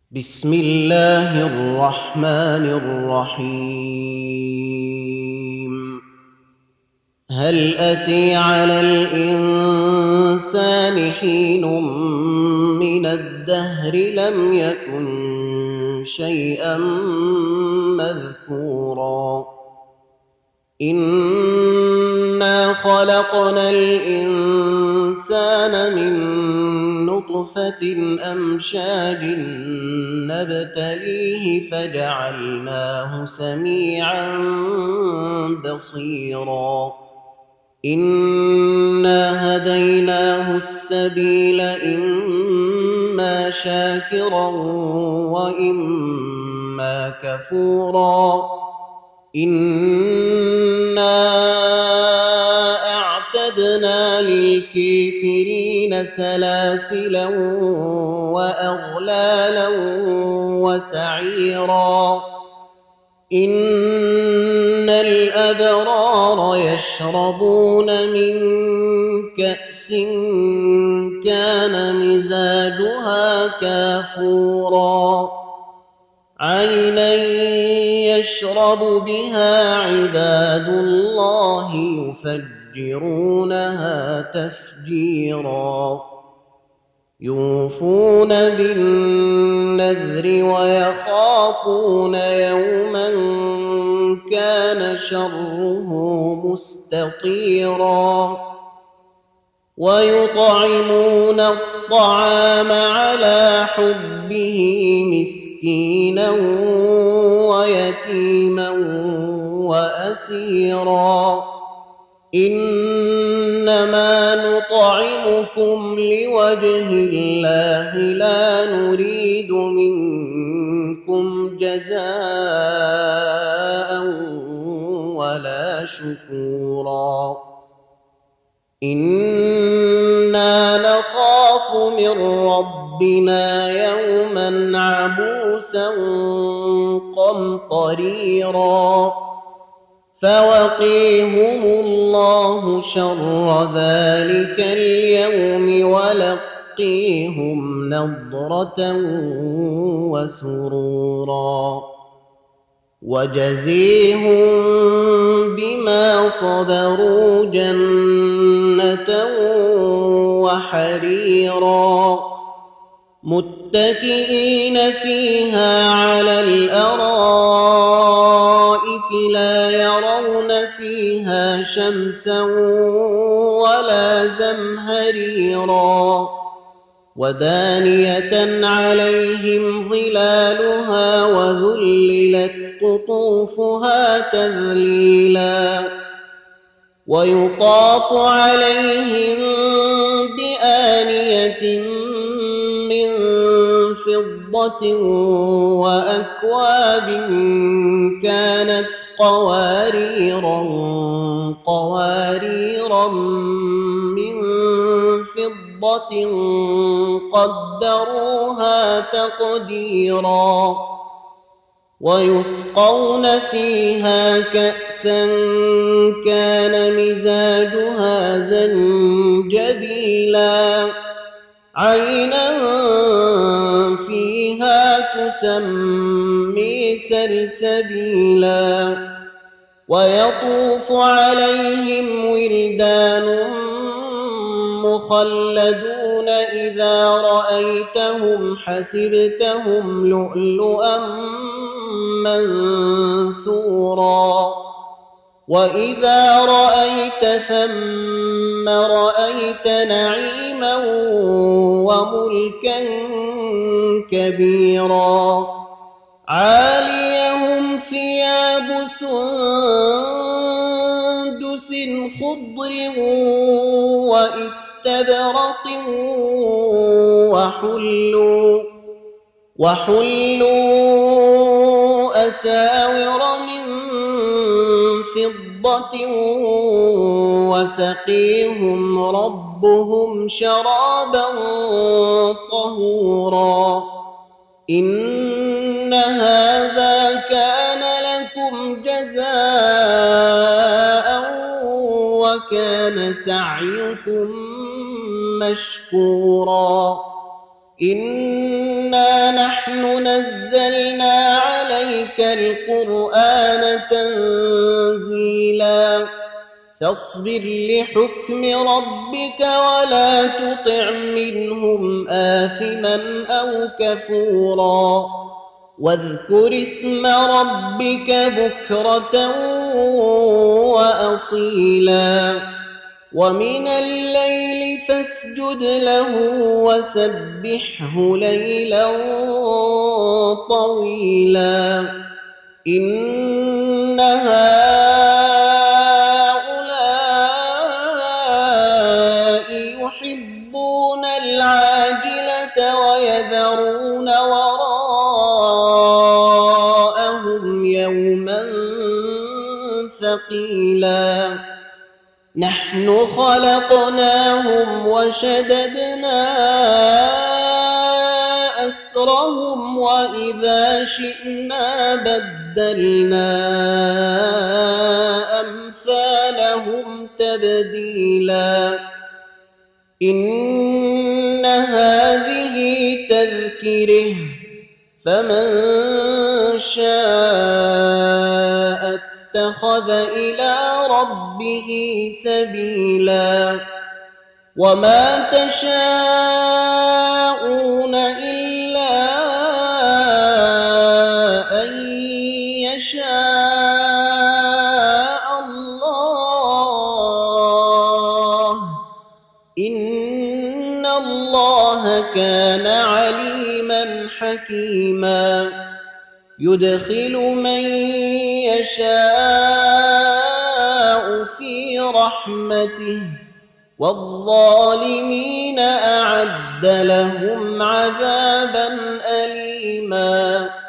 بسم الله الرحمن الرحيم هل أتي على الإنسان حين من الدهر لم يكن شيئا مذكورا إنا خلقنا الإنسان من نطفة أمشاج نبتليه فجعلناه سميعا بصيرا إنا هديناه السبيل إما شاكرا وإما كفورا إنا أعتدنا للكافرين سلاسلا وأغلالا وسعيرا إن الأبرار يشربون من كأس كان مزاجها كافورا عينا يشرب بها عباد الله يفجرونها تفجيرا يوفون بالنذر ويخافون يوما كان شره مستطيرا ويطعمون الطعام على حبه مسكينا ويتيما وأسيرا إنما نطعمكم لوجه الله لا نريد منكم جزاء ولا شكورا إنا نخاف من ربنا يوما عبوسا قمطريرا فوقيهم الله شر ذلك اليوم ولقيهم نضرة وسرورا وجزيهم بما صبروا جنة وحريرا متكئين فيها على الأرائك لا يرون فيها شمسا ولا زمهريرا ودانية عليهم ظلالها وذللت قطوفها تذليلا ويطاف عليهم بآنية من فضة وأكواب كانت قواريرا من فضة قدروها تقديرا ويسقون فيها كأسا كان مزاجها زنجبيلا عينا فيها تسمي سلسبيلا ويطوف عليهم ولدان مخلدون إذا رأيتهم حسبتهم لؤلؤا منثورا وإذا رأيت ثم رأيت نعيما وملكا كبيرا عاليهم ثياب سندس خضر واستبرق وحلوا أساور من فضة وسقيهم ربهم شرابا طهورا إن هذا كان لكم جزاء وكان سعيكم مشكورا إنا إِنَّا نَحْنُ نَزَّلْنَا عَلَيْكَ الْقُرْآنَ تَنزِيلًا فاصبر لحكم ربك ولا تطع منهم آثما أو كفورا واذكر اسم ربك بكرة وأصيلا ومن الليل فاسجد له وسبحه ليلا طويلا إن هؤلاء يحبون العاجلة ويذرون وراءهم يوما ثقيلا نحن خلقناهم وشددنا أسرهم وإذا شئنا بدلنا أمثالهم تبديلا إن هذه تذكرة فمن شاء اتخذ إلى ربه سبيلا وما تشاءون إلا أن يشاء الله إن الله كان عليما حكيما يدخل من يشاء في رحمته والظالمين أعد لهم عذابا أليما